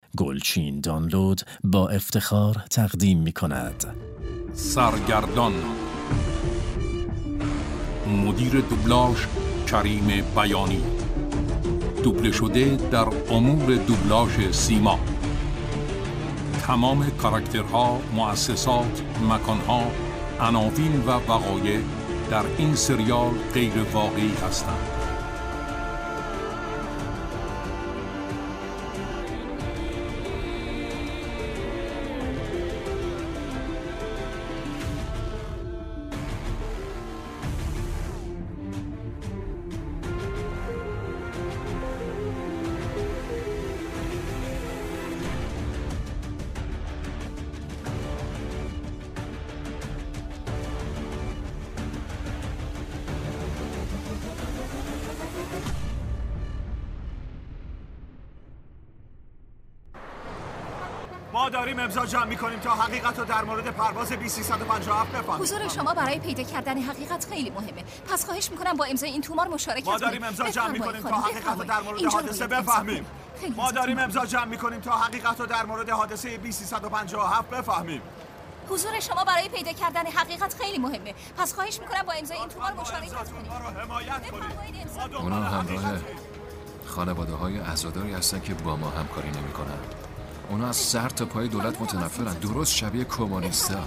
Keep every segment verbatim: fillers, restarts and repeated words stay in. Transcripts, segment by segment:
گلچین دانلود با افتخار تقدیم می کند. سرگردان، مدیر دوبلاژ کریم بیانی، دوبله شده در امور دوبلاژ سیما. تمام کاراکترها، مؤسسات، مکانها، عناوین و وقایع در این سریال غیر واقعی هستند. ما داریم امضا جمع می‌کنیم تا حقیقت رو در مورد پرواز بی سیصد و پنجاه و هفت بفهمیم. حضور شما برای پیدا کردن حقیقت خیلی مهمه. پس خواهش می‌کنم با امضای این تومار مشارکت کنید. ما داریم امضا جمع می‌کنیم تا حقیقت رو در مورد حادثه بفهمیم. ما داریم امضا جمع می‌کنیم تا حقیقت رو در مورد حادثه بی سیصد و پنجاه و هفت بفهمیم. حضور شما برای پیدا کردن حقیقت خیلی مهمه. پس خواهش می‌کنم با امضای این تومار مشارکت کنید. ما رو حمایت کنید. اونا همراه خانواده‌های عزاداری هستن که با ما همکاری نمی‌کنن. اونا از سر تا پای دولت متنفرن، درست شبیه کمونیستا.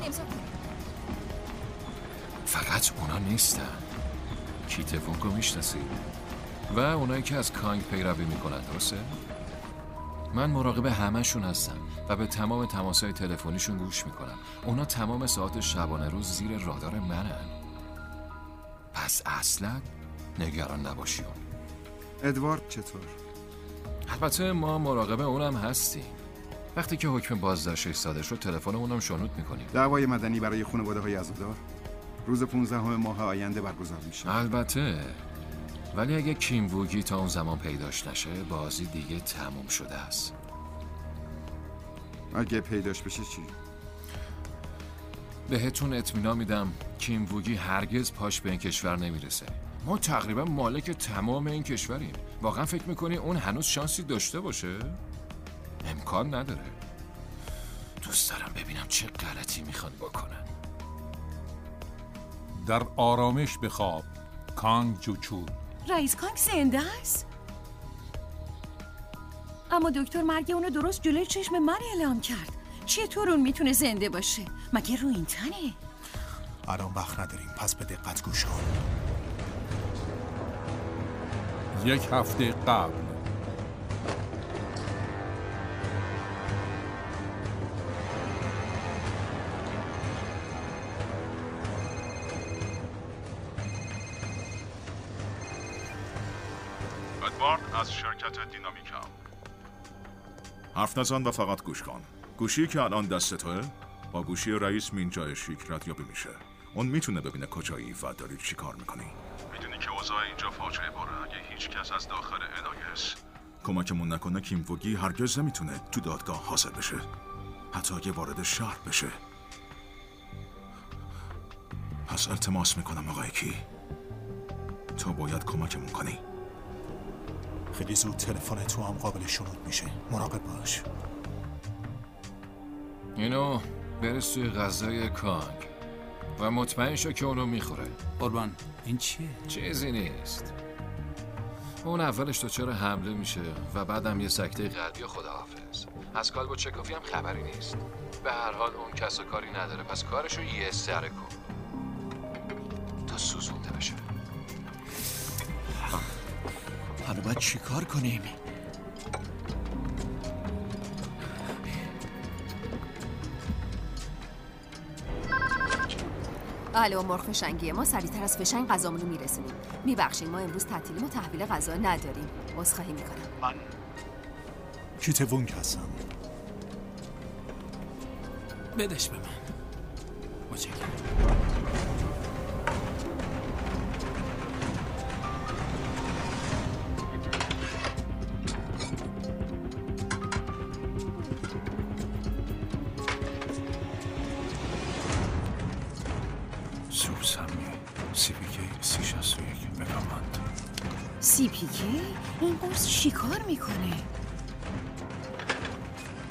فقط اونا نیستن. کیتفونکو میشناسی؟ و اونایی که از کانگ پیروی میکنن، درسته؟ من مراقب همه‌شون هستم و به تمام تماسهای تلفنیشون گوش میکنم. اونا تمام ساعت شبانه روز زیر رادار منن. پس اصلا نگران نباشی. ادوارد چطور؟ البته ما مراقب اونم هستیم. وقتی که حکم بازداشتش صادر شد تلفنمون هم شنود میکنیم. دعوای مدنی برای خانواده‌های عزادار روز پانزدهم ماه آینده برگزار میشه. البته، ولی اگه کیم ووگی تا اون زمان پیداش نشه بازی دیگه تموم شده است. اگه پیداش بشه چی؟ بهتون اطمینان میدم کیم ووگی هرگز پاش به این کشور نمیرسه. ما تقریبا مالک تمام این کشوریم. واقعا فکر میکنی اون هنوز شانسی داشته باشه؟ امکان نداره. دوست دارم ببینم چه غلطی میخوان بکنن. در آرامش بخواب. کانگ جوچول. رئیس کانگ زنده است؟ اما دکتر مرگ اونو درست جلوی چشم من اعلام کرد. چطور اون میتونه زنده باشه؟ مگه رو این تنه؟ الان وقت نداریم، پس به دقت گوش کن. یک هفته قبل. ادوارد از شرکت دینامیکا. حرف نزن و فقط گوش کن. گوشی که الان دست توه با گوشی رئیس مینجای شیک ردیابی میشه. اون میتونه ببینه کجایی و داری چی کار میکنی. میدونی که اوضاع اینجا فاجعه باره. اگه هیچ کس از داخل انایس کمکمون نکنه کیم ووگی هرگز نمیتونه تو دادگاه حاضر بشه، حتی اگه وارد شهر بشه. پس التماس میکنم آقای کی، تو باید کمکمون کنی. خیلی زود تلفن تو هم قابل شنود میشه، مراقب باش. اینو برس توی غذای کانگ و مطمئن شو که اونو میخوره. قربان این چیه؟ چیزی نیست. اون اولش تو چرا حمله میشه و بعدم یه سکته قلبی و خداحافظ. از کالبوچکوفی هم خبری نیست. به هر حال اون کس و کاری نداره، پس کارشو یه سره کن تا سوزونده بشه. حالا باید چی کار کنیم؟ الو مرغ فشنگی، ما سریعتر از فشنگ غذامون رو میرسونیم. میبخشید ما امروز تعطیلیم و تحویل غذا نداریم. عذرخواهی میکنم. من کیتوونگ هستم. بدش به من. متشکرم. سی پی کی سی شصت و یک مگاوات. سی پی کی؟ این قرص چی کار میکنه؟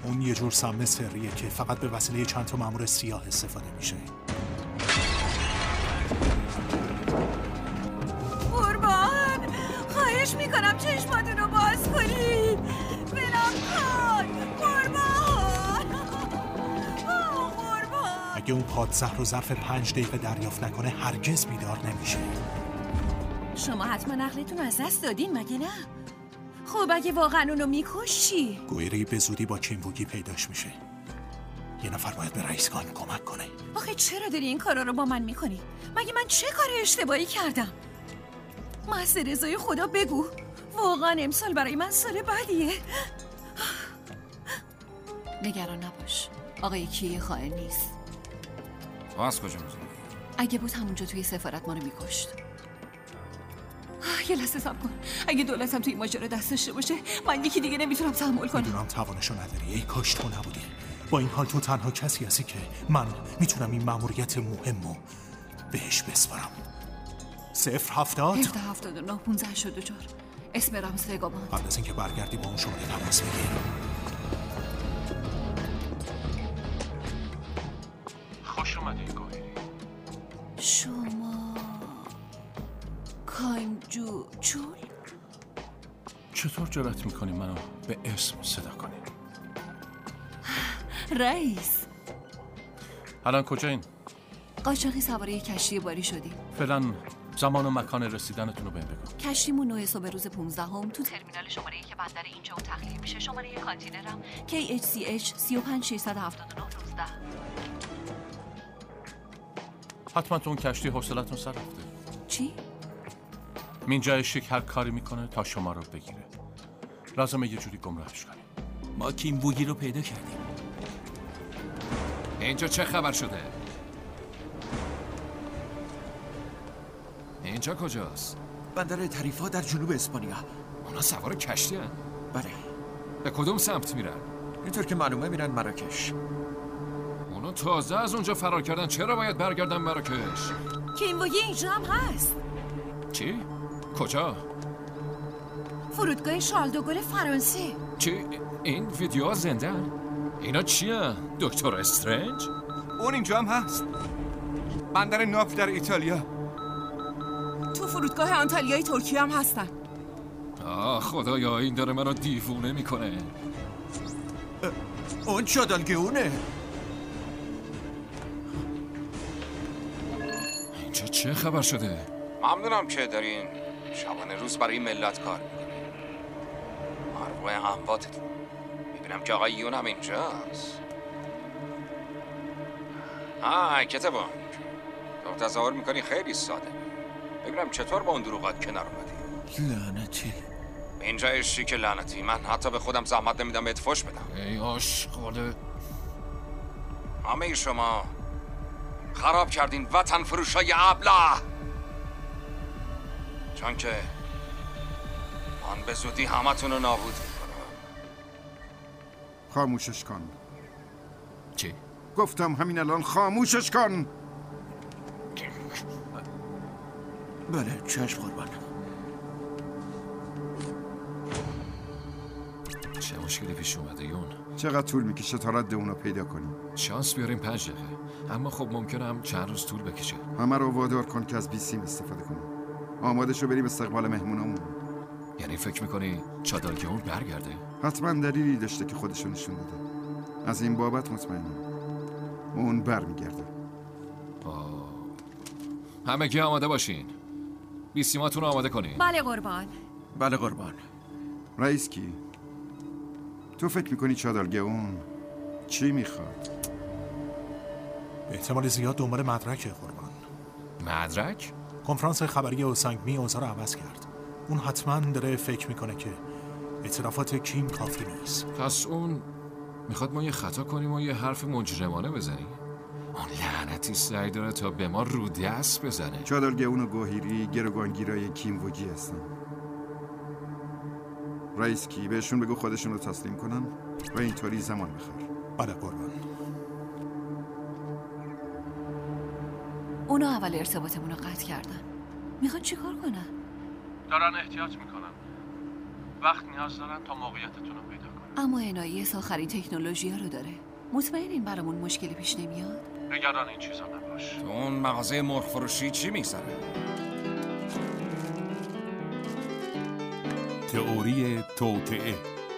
اون یه جور سم سریه که فقط به وسیله چند تا مأمور سیاه استفاده میشه. قربان خواهش میکنم چشماتون رو باز کنید. بلام کن قربان. قربان اگه اون پادزهر رو ظرف پنج دقیقه دریافت نکنه هرگز بیدار نمیشه. شما حتما عقلتون رو از دست دادین مگه نه؟ خب اگه واقعا اونو میکش چی؟ گویری به زودی با کیمبوگی پیداش میشه. یه نفر باید به رئیس گان کمک کنه. آخه چرا داری این کارا رو با من میکنی؟ مگه من چه کار اشتباهی کردم؟ محض رضای خدا بگو واقعا امسال برای من سال بدیه. نگران نباش آقای کیه خائن نیست. از کجا میدونی؟ اگه بود همونجا توی سفارت ما رو میکشت. یه لحظه صبر کن. اگه دولتم توی ماجرا دست داشته باشه من یکی دیگه نمیتونم تحمل کنم. میدونم توانشو نداری. ای کاش تو نبودی. با این حال تو تنها کسی هستی که من میتونم این مأموریت مهمو بهش بسپارم. صفر هفتاد هفده هفتاد و نه پونزه هشتاد و چهار اسم رمز پیغامان. قبل از اینکه برگردی با اون شماره تماس بگیر. خوش اومدین گوهری. شما کانجو چول؟ چطور جرأت میکنی منو به اسم صدا کنی؟ رئیس الان کجایین؟ قاچاقی سوار یک کشتی باری شدیم. فعلا زمان و مکان رسیدنتون رو بهم بگو. کشتیمون نه صبح روز پانزدهم تو ترمینال شماره یک بندر اینجا اون تخلیه میشه. شماره یک کانتینرم کی اچ سی اچ سه پنج ششصد و هفتاد و نه نوزده. حتما تو اون کشتی حوصلتون سر رفته. چی؟ مینجای شیک هر کاری میکنه تا شما رو بگیره. لازمه یه جوری گمراهش کنیم. ما کیمبوگی رو پیدا کردیم. اینجا چه خبر شده؟ اینجا کجاست؟ بندر تریفا در جنوب اسپانیا. اونا سوار کشتی هن؟ بله. به کدوم سمت میرن؟ اینطور که معلومه میرن مراکش. اونا تازه از اونجا فرار کردن، چرا باید برگردن مراکش؟ کیمبوگی اینجا هم هست. چی؟ کجا؟ فرودگاه شارل دو گل فرانسه. چی؟ این ویدیوها زنده هن؟ اینا چیه؟ دکتر استرنج؟ اون اینجا هم هست. بندر ناف در ایتالیا. تو فرودگاه آنتالیای ترکیه هم هستن. آه خدایا این داره منو دیوونه میکنه. اون چادالگونه. اینجا چه خبر شده؟ ممنونم که دارین شبانه روز برای ملت کار میکنین. مروه همواتتون. میبینم که آقای یون هم اینجاست. آه کتبان تو تظاهر میکنی خیلی ساده. ببینم چطور با اون دروغات کنار اومدی. لعنتی. اینجا شیک لعنتی. من حتی به خودم زحمت نمیدم بهت فوش بدم. ای آشقاله. همه شما خراب کردین وطن فروشای ابله. چون که من به زودی همتون رو نابود میکنم. خاموشش کن. چی؟ گفتم همین الان خاموشش کن. بله چشم قربان. چه مشکلی پیش اومده یون؟ چقدر طول میکشه تا رد اونو پیدا کنیم؟ شانس بیاریم پنج دقیقه، اما خب ممکنه هم چند روز طول بکشه. همه رو وادار کن که از بی سیم استفاده کنیم. آماده شو بریم استقبال مهمونامون. یعنی فکر میکنی چادالگون برگرده؟ حتما دلیلی داشته که خودشو نشون داده. از این بابت مطمئنم اون برمیگرده. همه گی آماده باشین. بیسیماتون رو آماده کنین. بله قربان. بله قربان. رئیس کی؟ تو فکر میکنی چادالگون چی میخواد؟ به احتمال زیاد دنبال مدرکه قربان. مدرک؟ کنفرانس خبری اوسانگمی اوضاع رو عوض کرد. اون حتما داره فکر میکنه که اعترافات کیم کافی نیست. پس اون میخواد ما یه خطا کنیم و یه حرف مجرمانه بزنیم. اون لعنتی سعی داره تا به ما رو دست بزنه. چادالگون و گوهیری گروگانگیرای کیم وجی هستن. رئیس کی بهشون بگو خودشون رو تسلیم کنن و اینطوری زمان بخور. بله قربان. اونا اول ارتباطمون رو قطع کردن. میخواد چی کار کنن؟ دارن احتیاط میکنن. وقت نیاز دارن تا موقعیتتون رو پیدا کنن. اما انایس آخرین تکنولوژی ها رو داره. مطمئنین برامون مشکلی پیش نمیاد؟ نگران این چیزا نباش. تو اون مغازه مرغ فروشی چی میگذره؟ تئوری توطئه.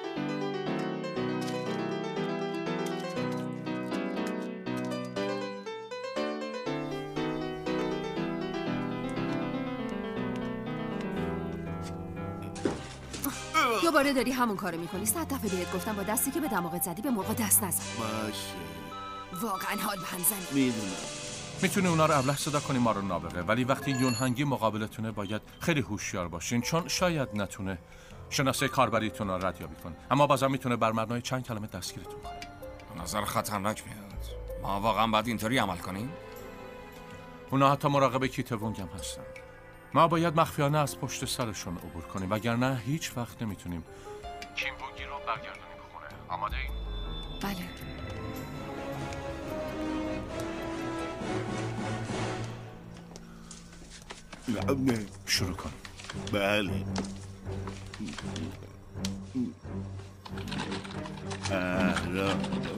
دوباره داری همون کارو میکنی. صد دفعه بهت گفتم با دستی که به دماغت زدی به موقع دست نزن. باشه. واقعا حال به هم زنی. میدونم. میتونه اونا رو ابله صدا کنی ما رو نابغه، ولی وقتی یونهنگی مقابلتونه باید خیلی هوشیار باشین، چون شاید نتونه شناسه کاربریتون رو ردیابی کنه، اما بازم میتونه بر مبنای چند کلمه دستگیرتون کنه. به نظر خطرناک میاد. ما واقعا باید اینطوری عمل کنیم؟ اونا حتی مراقب کیت ونگ هم هستن. ما باید مخفیانه از پشت سرشون عبور کنیم، وگرنه هیچ وقت نمیتونیم کیم ونگی رو برگردونیم به خونه. آماده این؟ بله. نه. شروع کن. بله. اهرام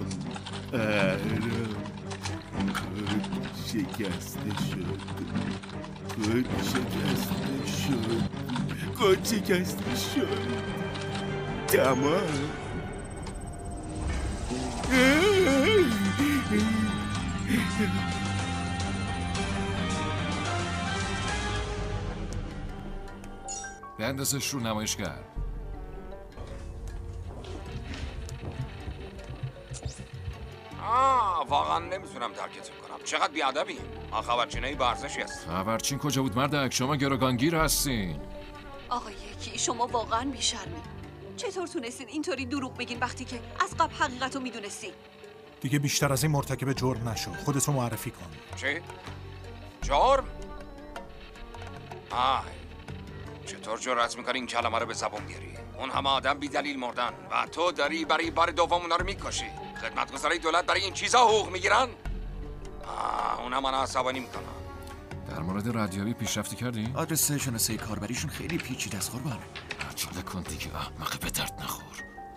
اهرام کود شکسته شد کود شکسته شد کود شکسته شد تمام. بندازش رو نمایشگر. آه واقعا نمیتونم درکتون کنم. چقدر بیادبی. ما خبرچینای ورزشی هست. خبرچین کجا بود مردک؟ شما گروگانگیر هستین. آقای یکی شما واقعا بیشرمی. چطور تونستین اینطوری دروغ بگین وقتی که از قبل حقیقت رو میدونستین؟ دیگه بیشتر از این مرتکب جرم نشو. خودت رو معرفی کن. چی؟ جرم؟ آه چطور جرأت میکنی این کلمه رو به زبون بیاری؟ اون همه آدم بی دلیل مردن و تو داری برای بار دوم اونا رو میکشی. خدمتگزارای دولت برای این چیزا حقوق میگیرن؟ آه اون هم من عصبانی میکنن. در مورد ردیابی پیشرفتی کردی؟ آدرس شناسه کاربریشون خیلی پیچیده است قربان. عجله کن دیگه احمق به درد نخور.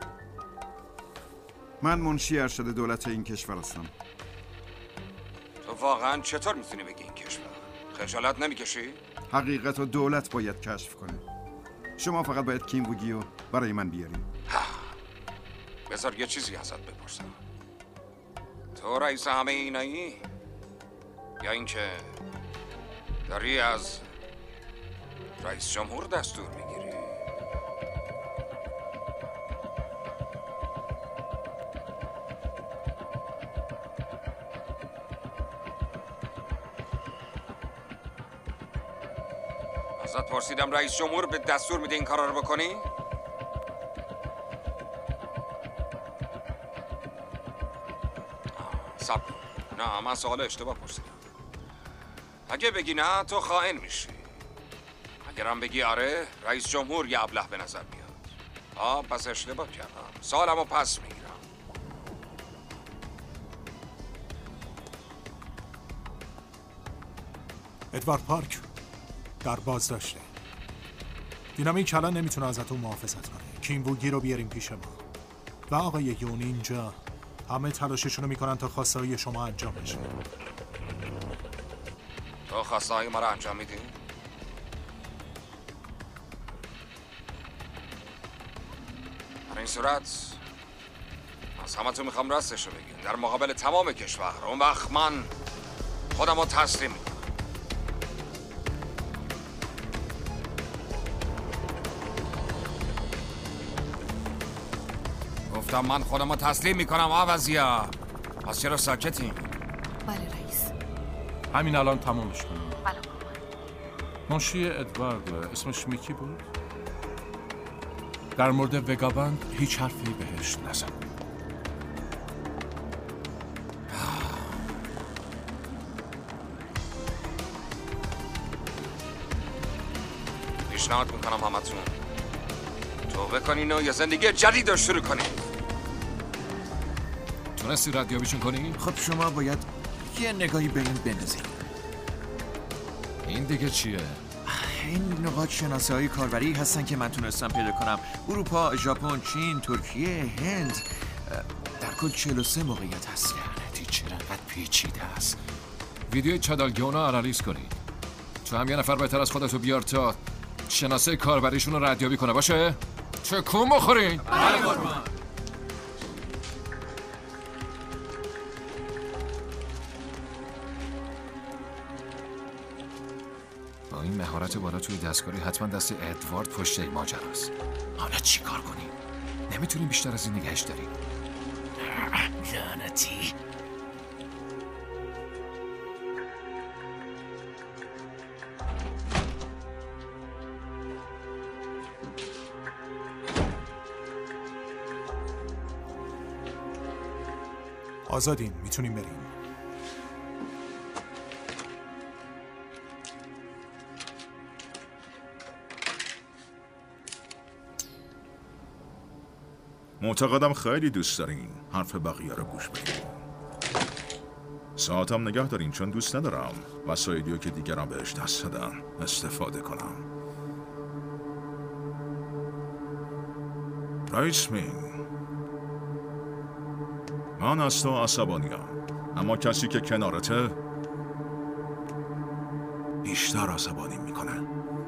من منشی ارشد دولت این کشور هستم. تو واقعا چطور میتونی بگی این کشور؟ خجالت نمیکشی؟ حقیقت و دولت باید کشف کنه. شما فقط باید کیم ونگیو برای من بیارین. بذار یه چیزی ازت بپرسم. تو رئیس همه اینایی؟ یا اینکه داری از رئیس جمهور دستور میگیری؟ ازت پرسیدم رئیس جمهور به دستور میده این کارا رو بکنی؟ صبر نه من سوال اشتباه پرسیدم. اگه بگی نه تو خائن میشی. اگرم بگی آره رئیس جمهور یه ابله به نظر میاد. آه پس اشتباه کردم. سوالمو پس میگیرم. ادوارد پارک در بازداشته. دینامیک الان نمیتونه ازتون محافظت کنه. کیم ونگی رو بیاریم پیش ما. و آقای یون اینجا همه تلاششون رو میکنن تا خواسته های شما انجام بشه. تو خواسته های ما رو انجام میدی؟ در این صورت از همه تو میخوام راستش رو بگین در مقابل تمام کشور. اون وقت من خودم رو تسلیم میکنم. گفتم من خودم رو تسلیم میکنم آوازیا. پس چرا ساکتیم؟ بله رئیس. همین الان تمامش کنیم. بله. منشی ادوارد اسمش میکی بود؟ در مورد وگابند هیچ حرفی بهش نزن. پیشنهاد میکنم همتون توبه کنین و یه زندگی جدید رو شروع کنین. تونستی ردیابیشون کنی؟ خب شما باید یه نگاهی به این بندازید. این دیگه چیه؟ این نقاط شناسایی کاربری هستن که من تونستم پیدا کنم. اروپا، ژاپن، چین، ترکیه، هند. در کل چهل و سه موقعیت هست. لعنتی چرا انقدر پیچیده است. ویدیوی چادالگیونا آنالیز کنید. تو هم یه نفر بهتر از خودتو بیار تا شناسه کاربریشون رو ردیابی کنه. باشه؟ تکون بخورین. بله قربان. با این مهارت بالا توی دستکاری حتما دست ادوارد پشت این ماجراست. حالا چی کار کنیم؟ نمیتونیم بیشتر از این نگهش داریم. لعنتی. آزادین، میتونیم بریم. معتقدم خیلی دوست دارین حرف بقیه رو گوش بدین. ساعتم نگه دارین چون دوست ندارم وسایلیو که دیگران بهش دست دادن استفاده کنم. رئیس مین، من از تو عصبانیم، اما کسی که کنارته بیشتر عصبانی میکنه.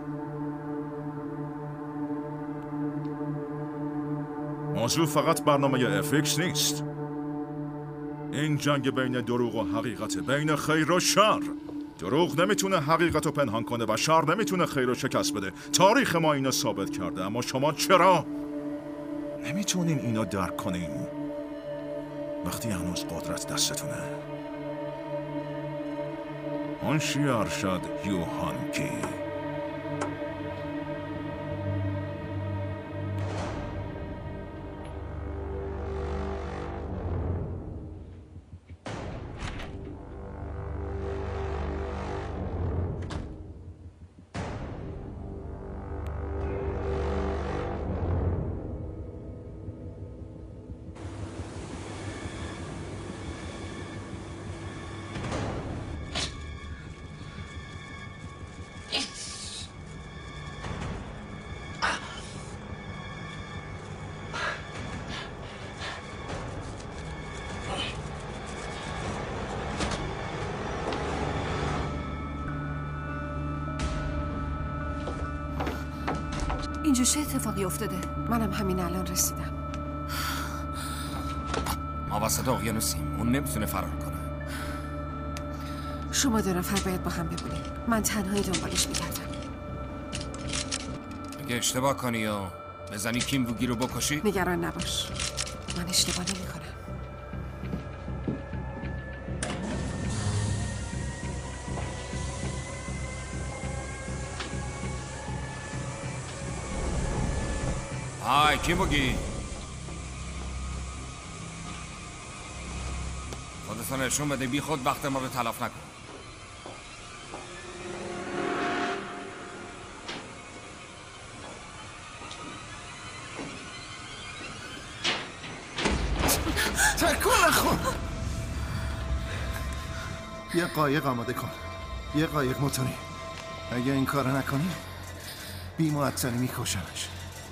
موضوع فقط برنامه اف ایکس نیست. این جنگ بین دروغ و حقیقت، بین خیر و شر. دروغ نمیتونه حقیقت رو پنهان کنه و شر نمیتونه خیر رو شکست بده. تاریخ ما اینو ثابت کرده، اما شما چرا نمیتونین اینو درک کنین وقتی هنوز قدرت دستتونه؟ منشی ارشد یوهانکی. اینجا چه اتفاقی افتاده؟ منم همین الان رسیدم. ما وسط اقیانوسیم، اون نمیتونه فرار کنه. شما دو نفر باید با هم بمونید. من تنهایی دنبالش میگردم. اگه اشتباه کنی یا بزنی کیم بوگی رو بکشی؟ نگران نباش، من اشتباه نمی کنم. های کیم بوگی، خودتو نشون بده، بی خود وقت ما رو تلف نکن. تکون نخور. یه قایق آماده کن، یه قایق موتوری. اگه این کارو نکنی بی معطلی میکشنش.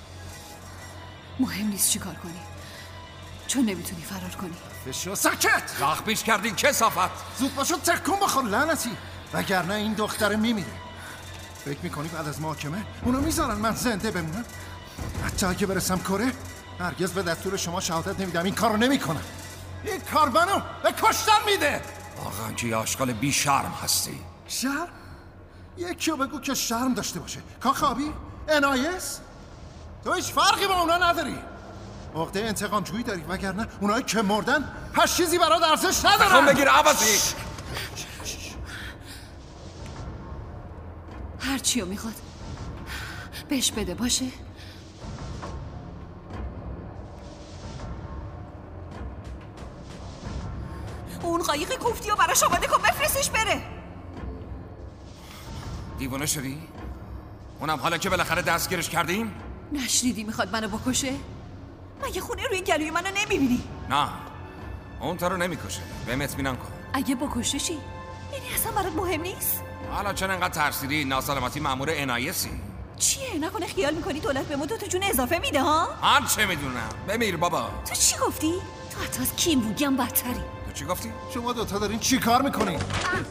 مهم نیست چی کار کنی، چون نمیتونی فرار کنی. فشو سکت! رخ پیش کردین کثافت. زود باشو تکون بخور لعنتی، وگرنه این دختر میمیره. فکر میکنی بعد از محاکمه اونو میذارن من زنده بمونم؟ حتی اگه برسم کره هرگز به دستور شما شهادت نمیدم. این کارو نمیکنم. این کار منو به کشتن میده. واقعا که یه آشغال بی شرم هستی. شرم؟ یکیو بگو که شرم داشته باشه. کاخابی؟ انایس؟ تو هیچ فرقی با اونا نداری. عقده انتقام جویی داری، وگرنه اونایی که مردن هر چیزی برات ارزش ندارن. بخوام بگیر عوضی. هر چیو میخواد بهش بده، باشه؟ اون قایق کوفتی رو براش آماده کن، بفرستش بره. دیوانه شدی؟ اونم حالا که بالاخره دستگیرش کردیم؟ نشنیدی میخواد منو بکشه؟ مگه خونه روی گلوی منو نمیبینی؟ نه، اون تا رو نمیکشه. بهم اطمینان کن. اگه بکشه چی؟ یعنی اصلا برات مهم نیست؟ حالا چرا انقدر ترسیدی؟ ناسلامتی مأمور انایسی. چیه؟ نکنه خیال میکنی دولت به ما دو تا جون اضافه میده ها؟ هر چه میدونم. بمیر بابا. تو چی گفتی؟ تو حتی از کیم بوگی هم بدتری. تو چی گفتی؟ شما دوتا دارین چی کار میکنین؟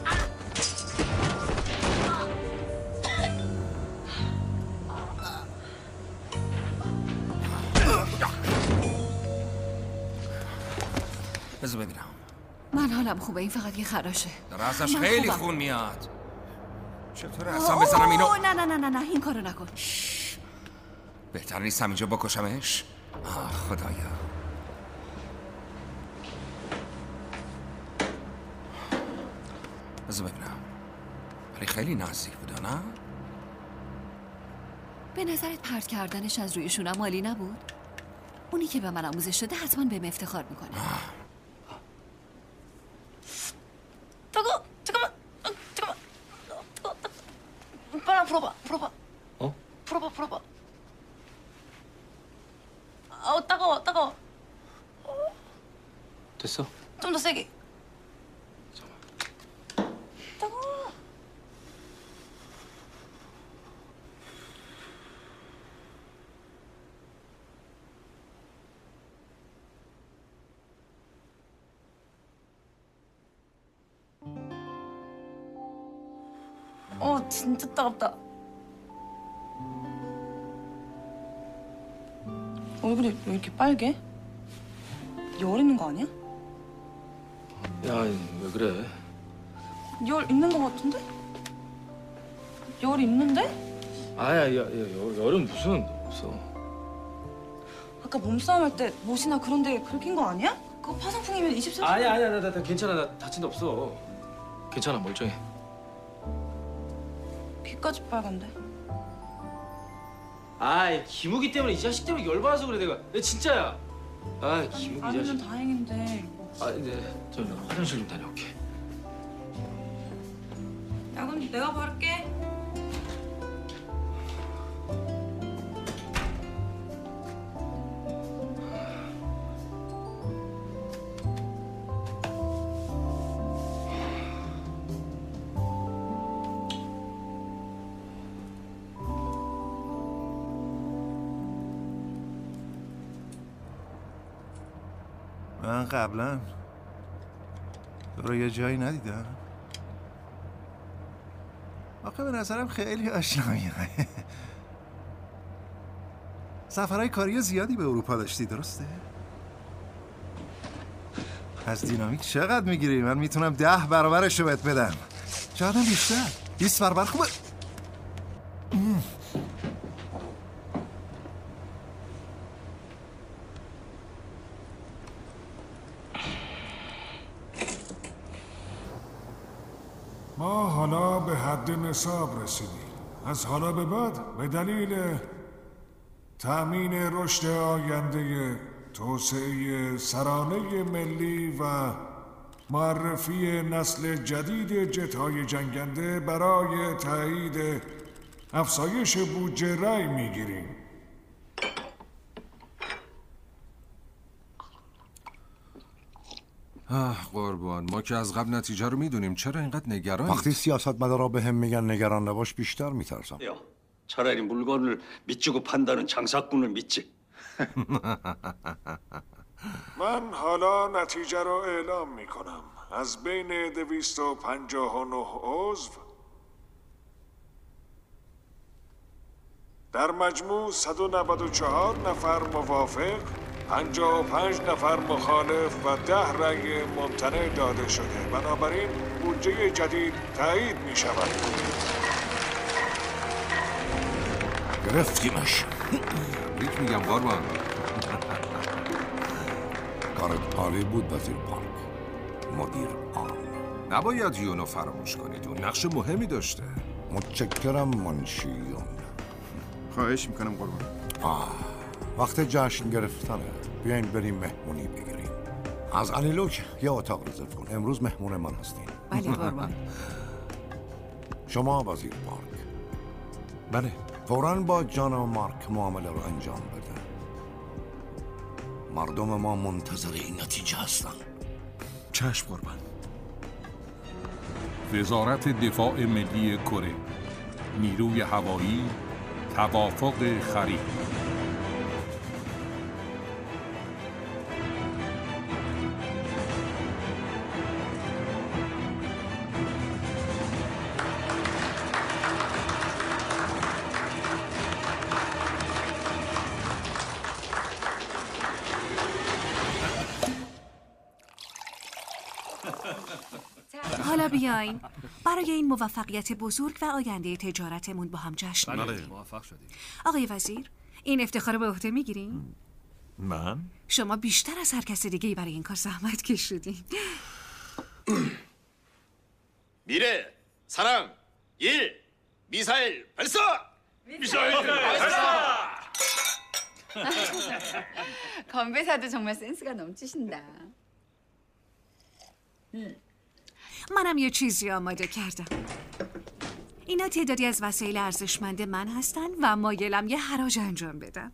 بذار ببینم. من حالم خوبه، این فقط یه خراشه. داره ازش خیلی خون میاد. چطوره اصلا بزنم اینو؟ نه نه نه نه نه این کارو نکن. بهتر نیست همینجا بکشمش؟ آه خدایا. بذار ببینم. ولی خیلی نزدیک بوده نه؟ به نظرت پرت کردنش از روی شونم عالی نبود؟ اونی که به من آموزش داده حتما بهم افتخار میکنه. Para, prova, prova. 어? prova, prova. 아우, 따가워, 따가워. 됐어? 좀 더 세게. 따가워. 어, 진짜 따갑다. 얼굴이 왜 이렇게 빨개? 열 있는 거 아니야? 야, 왜 그래? 열 있는 거 같은데? 열 있는데? 아야, 야, 야, 열, 열은 무슨 없어. 아까 몸싸움 할 때 못이나 그런 데 긁힌 거 아니야? 그거 파상풍이면 이십사 시간... 아니야, 아니야, 나, 나, 나 괜찮아. 나 다친 데 없어. 괜찮아, 멀쩡해. 귀까지 빨간데? 아이, 김우기 때문에 이 자식 때문에 열받아서 그래 내가. 내 진짜야. 아, 김우기 아니면 자식. 다행인데. 아, 이제 저 화장실 좀 다녀올게. 야, 그럼 내가 바를게. من قبلا تو رو یه جایی ندیدم. آخه به نظرم خیلی آشناییه. سفرهای کاری زیادی به اروپا داشتی درسته؟ از دینامیک چقدر میگیری؟ من میتونم ده برابرش رو بهت بدم. شاید هم بیشتر. بیست برابر خوبه. ما حالا به حد نصاب رسیدیم. از حالا به بعد به دلیل تأمین رشد آینده، توسعه سرانه ملی و معرفی نسل جدید جت‌های جنگنده برای تایید افزایش بودجه رأی میگیریم. آه قربان، ما که از قبل نتیجه رو میدونیم، چرا اینقدر نگرانید؟ وقتی سیاستمدارا به هم میگن نگران نباش بیشتر میترسم. 야, 차라리 물건을 믿지고 판다는 장사꾼을 믿지. من حالا نتیجه رو اعلام میکنم. از بین دویست و پنجاه و نه عضو در مجموع صد و نود و چهار نفر موافق، پنجاه و پنج نفر مخالف و ده رأی ممتنع داده شده. بنابراین بودجه جدید تایید می شود. گرفتیمش. ریک میگم قربان. کارت عالی بود وزیر پارک. مدیر عام. نباید یونو فراموش کنید، اون نقش مهمی داشته. متشکرم منشی یون. خواهش میکنم قربان. آه وقت جشن گرفتنه. بیاین بریم مهمونی بگیریم. از انیلوک یه اتاق رزرو کن. امروز مهمون من هستین. بله قربان. شما وزیر پارک. بله. فوراً با جان و مارک معامله رو انجام بده. مردم ما منتظر این نتیجه هستن. چشم قربان. وزارت دفاع ملی کره، نیروی هوایی، توافق خرید. حالا بیاین برای این موفقیت بزرگ و آینده تجارتمون با هم جشن بله بگیریم. موفق شدیم. آقای وزیر، این افتخار رو به عهده میگیرین؟ من؟ شما بیشتر از هر کس دیگه‌ای برای این کار زحمت کشیدین. 미래, 사랑, 일, 미사일 발사! 미사일 발사! 건배사도 정말 센스가 넘치신다. منم یه چیزی آماده کردم. اینا تعدادی از وسایل ارزشمند من هستن و مایلم یه حراج انجام بدم.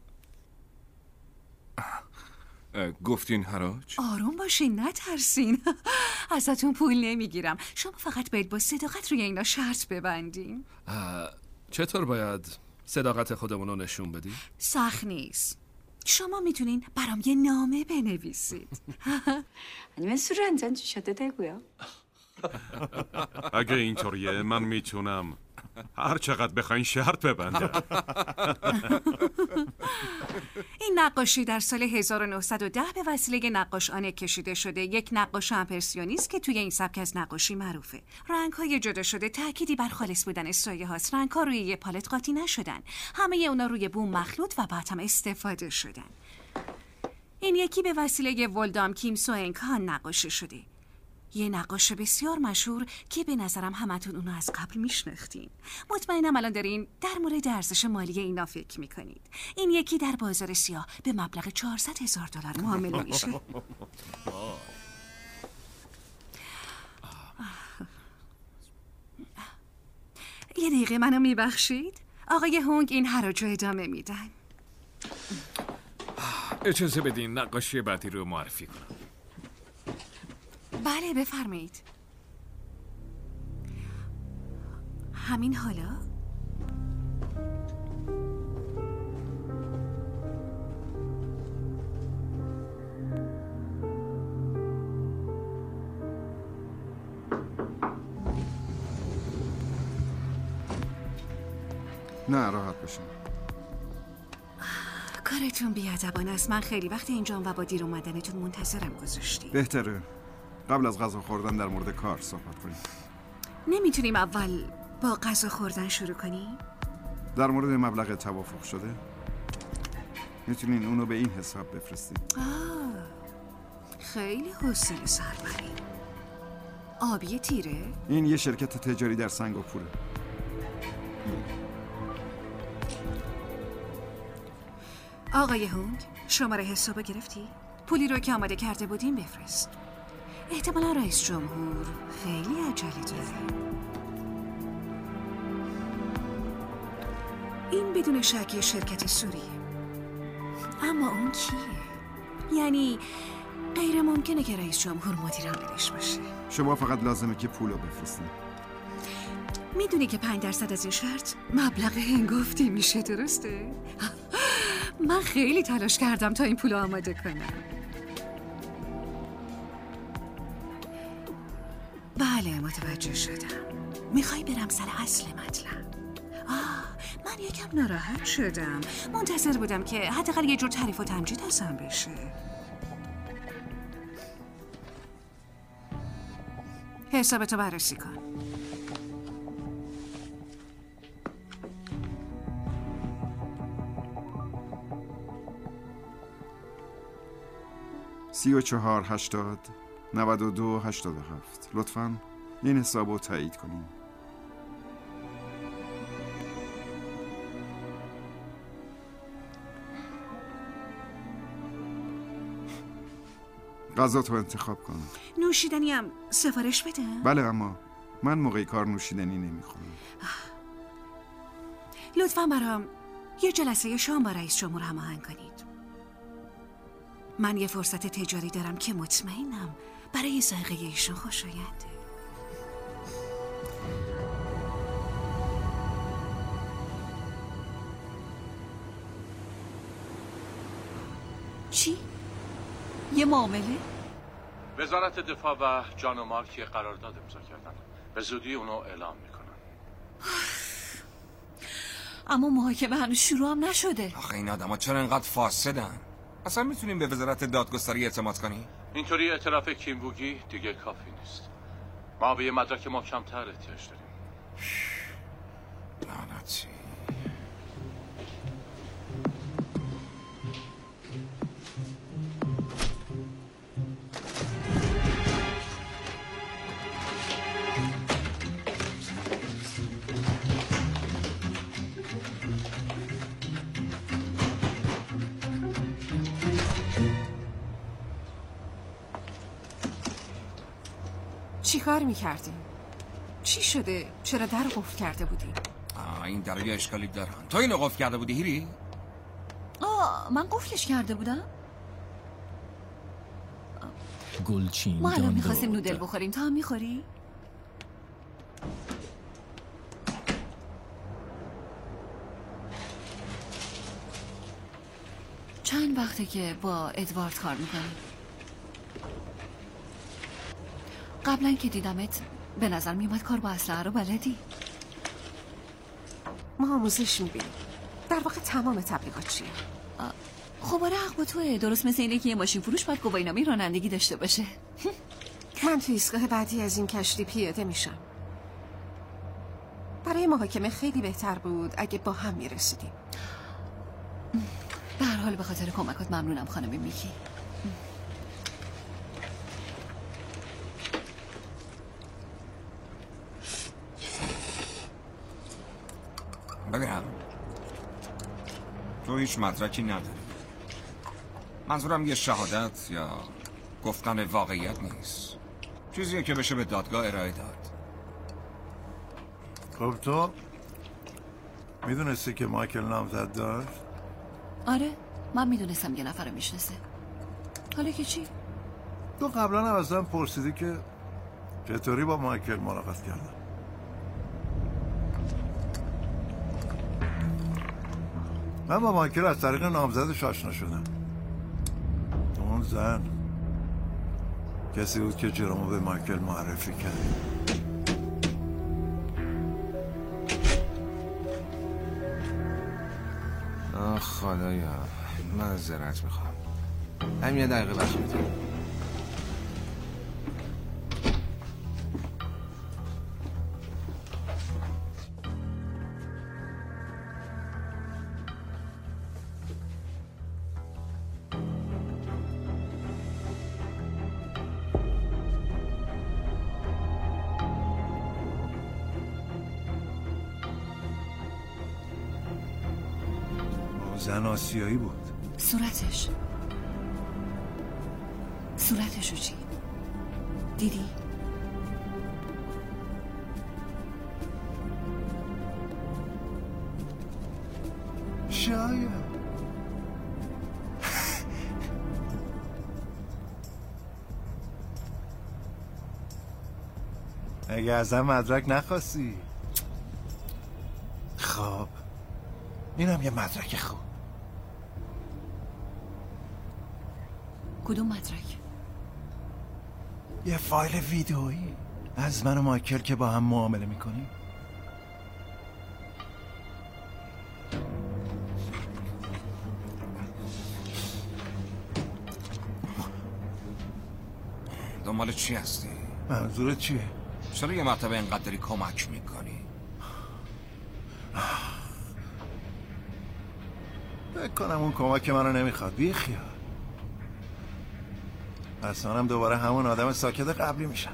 گفتین حراج؟ آروم باشین، نترسین. ازتون پول نمیگیرم. شما فقط باید با صداقت روی اینا شرط ببندین. چطور باید صداقت خودمون رو نشون بدیم؟ سخت نیست. شما میتونین برام یه نامه بنویسید. 아니면 술을 한 잔 주셔도 되고요. اگه اینطوریه من میتونم هر چقدر بخواین شرط ببندم. این نقاشی در سال هزار و نهصد و ده به وسیله نقاش آنک کشیده شده. یک نقاش امپرسیونیست که توی این سبک از نقاشی معروفه. رنگ‌های جدا شده تأکیدی بر خالص بودن سایه هاست. رنگ‌ها روی یه پالت قاطی نشدن. همه اونا روی بوم مخلوط و بعد هم استفاده شدن. این یکی به وسیله ولدام کیم سوئنکان نقاشی شده. یه نقاش بسیار مشهور که به نظرم همتون اونو از قبل میشناختین. مطمئنم الان دارین در مورد ارزش مالی اینا فکر میکنید. این یکی در بازار سیاه به مبلغ چهارصد هزار دلار معامله میشه. یه دقیقه منو میبخشید؟ آقای هونگ این حراج رو ادامه میدن. اجازه بدین نقاشی بعدی رو معرفی کنم. بله بفرمایید. همین حالا؟ نه راحت باشین. کارتون بیادبانه است. من خیلی وقت اینجام و با دیر اومدنتون منتظرم گذاشتی. بهتره قبل از غذا خوردن در مورد کار صحبت کنیم. نمیتونیم اول با غذا خوردن شروع کنیم؟ در مورد مبلغ توافق شده میتونین اونو به این حساب بفرستید. آه خیلی حوصله سر بری. آبی تیره؟ این یه شرکت تجاری در سنگاپوره. آقای هونگ شماره حسابو گرفتی؟ پولی رو که آماده کرده بودیم بفرست. احتمالا رئیس جمهور خیلی عجله داره. این بدون شک شرکت سوریه. اما اون کیه؟ یعنی غیر ممکنه که رئیس جمهور مدیر عاملش باشه. شما فقط لازمه که پولو بفرستین. میدونی که پنج درصد از این شرط مبلغ هنگفتی میشه، درسته؟ من خیلی تلاش کردم تا این پولو آماده کنم. بله متوجه شدم. میخوای برم سر اصل مطلب. آه من یکم ناراحت شدم. منتظر بودم که حداقل یه جور تعریف و تمجید ازم بشه. حسابتو بررسی کن. سی و چهار هشتاد نود و دو هشتاد و هفت. لطفاً این حساب رو تایید کنین. غذا تو انتخاب کن. نوشیدنی هم سفارش بده؟ بله اما من موقع کار نوشیدنی نمیخورم. لطفاً برام یه جلسه شام با رئیس جمهور هماهنگ کنید. من یه فرصت تجاری دارم که مطمئنم برای ذائقه ایشون خوشاینده. یه معامله؟ وزارت دفاع و جان و مارک یه قرارداد امضا کردن. به زودی اونو اعلام میکنن. اما محاکمه هنوز شروع هم نشده. آخه این آدما چرا انقدر فاسدن؟ اصلا میتونیم به وزارت دادگستری اعتماد کنیم؟ اینطوری اعتراف کیمبوگی دیگه کافی نیست. ما به یه مدرک محکم‌تر احتیاج داریم. لعنتی. چی کار میکردی؟ چی شده؟ چرا در قفل کرده بودی؟ آه این در یه اشکالی دارن. تو اینو قفل کرده بودی هیری؟ آه من قفلش کرده بودم؟ گلچین ما الان میخواستیم نودل بخوریم. تا هم میخوری؟ چند وقته که با ادوارد کار میکنیم. قبلا که دیدمت به نظر میومد کار با اسلحه رو بلدی. ما آموزش میبینیم. در واقع تمام تبلیغات چیه؟ خب آره حق با توه. درست مثل اینه که یه ماشین فروش باید گواهینامه رانندگی داشته باشه. من تو ایستگاه بعدی از این کشتی پیاده میشم. برای محاکمه خیلی بهتر بود اگه با هم میرسیدیم. به هر حال به خاطر کمکات ممنونم خانم میکی. ببینم تو هیچ مدرکی نداری. منظورم یه شهادت یا گفتن واقعیت نیست. چیزیه که بشه به دادگاه ارائه داد. خب تو میدونستی که مایکل نامزد داشت؟ آره من میدونستم یه نفر رو میشناسه. حالا که چی؟ تو قبلا هم ازم پرسیدی که چطوری با مایکل ملاقات کردم. من با مایکل از طریق نامزدش آشنا شدم. اون زن کسی بود که جرامو به مایکل معرفی کرد. آه خدایا معذرت میخوام. همین یه دقیقه وقت میدم. زن آسیایی بود. صورتش صورتشو چی؟ دیدی؟ شاید اگه ازم مدرک نخواستی. خب اینم یه مدرک خوب. کدوم مدرک؟ یه فایل ویدئویی از من و مایکل که با هم معامله میکنیم. دنبال چی هستی؟ منظورت چیه؟ چرا یه مرتبه اینقدر داری کمک میکنی؟ فکر کنم اون کمک منو نمیخواد. بی خیال. اصلا هم دوباره همون آدم ساکت قبلی میشم.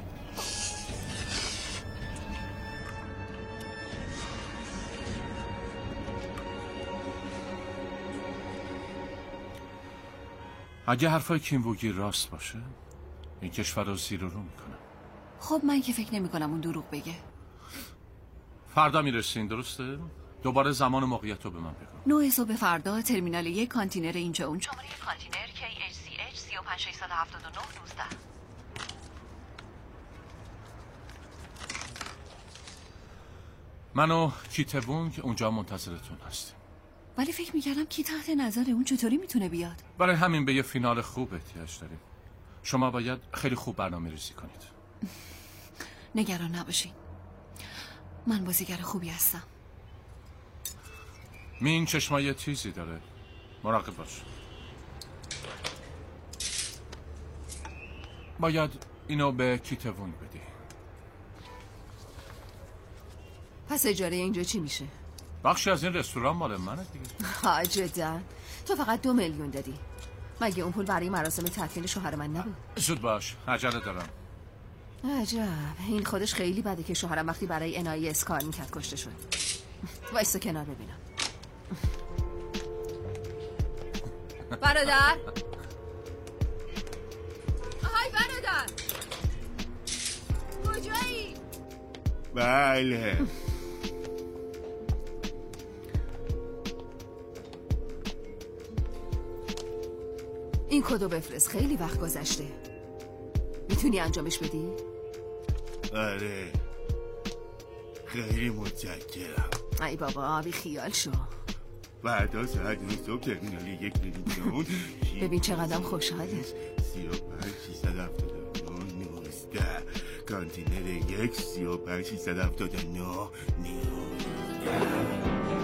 اگه حرفای کیمبوگی راست باشه این کشور رو زیر و رو میکنه. خب من که فکر نمی کنم اون دروغ بگه. فردا میرسین درسته؟ دوباره زمان موقعیت رو به من بگو. نه صبح فردا ترمینال یک کانتینر اینجا اون شماره کانتینر کی اچ سی اچ سه پنج شش هفت نه نوزده. من و کیت وونگ اونجا منتظرتون هستیم. ولی فکر میکردم کی تحت نظر اون چطوری میتونه بیاد؟ برای همین به یه فینال خوب احتیاج داریم. شما باید خیلی خوب برنامه ریزی کنید. نگران نباشین، من بازیگر خوبی هستم. مین چشمای تیزی داره، مراقب باش. باید اینو به کیتوون بدی. پس اجاره اینجا چی میشه؟ بخشی از این رستوران مال منه دیگه. ها جدا؟ تو فقط دو میلیون دادی. مگه اون پول برای مراسم تدفین شوهر من نبود؟ زود باش، عجله دارم. عجب، این خودش خیلی بده که شوهرم وقتی برای ان آی اس کار میکرد کشته شد. وایسا کنار ببینم. برادر، آهای برادر، کجایی؟ بله. این کدو بفرست، خیلی وقت گذشته. میتونی انجامش بدی؟ آره، خیلی متشکرم. ای بابا آبی خیال شو. فردا ساعت نه صبح ترمینال یک میلیون. ببین چقدر خوشحاله. سی و پنج شیصد هفتاد و نه نوزده. کانتینر یک سی و پنج شیصد هفتاد و نه نوزده.